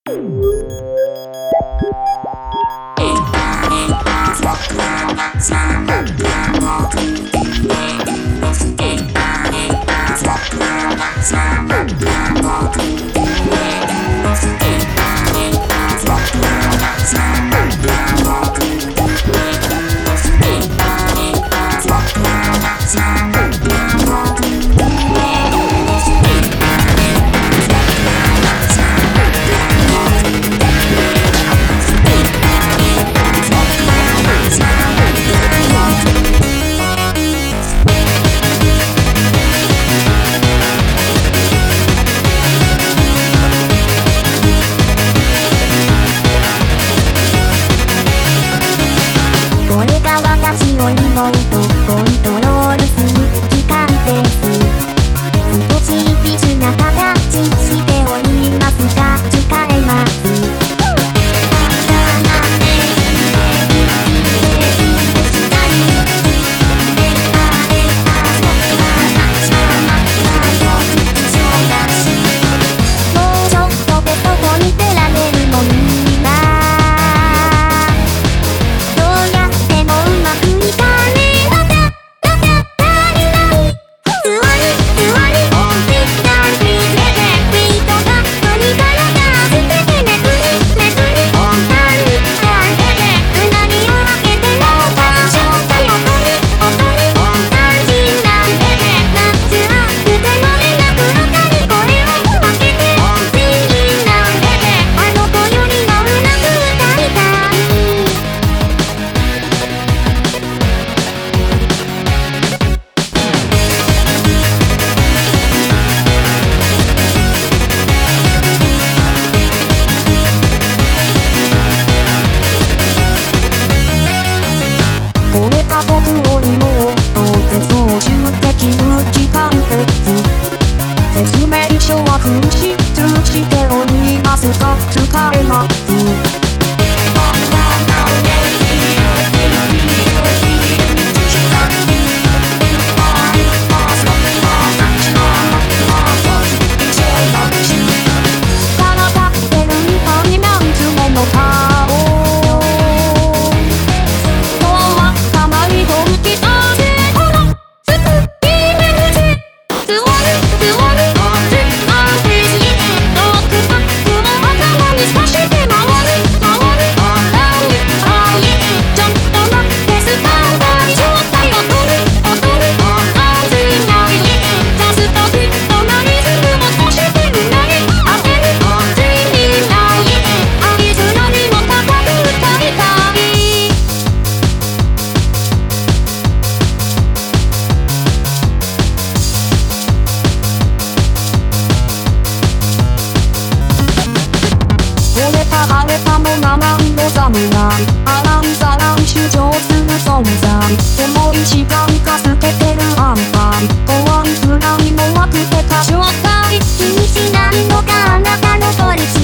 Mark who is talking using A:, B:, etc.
A: これが私のリモートコントロールする機械です。少しビジな形しておりますが使えます。これが僕のリモートで操縦できる機械です。説明書は紛失しておりますが使えます。晴れたも生身の侍アランサラン主張する存在重い時間かすけてる安牌怖いくらいも悪てた正体気にしないのがあなたの取り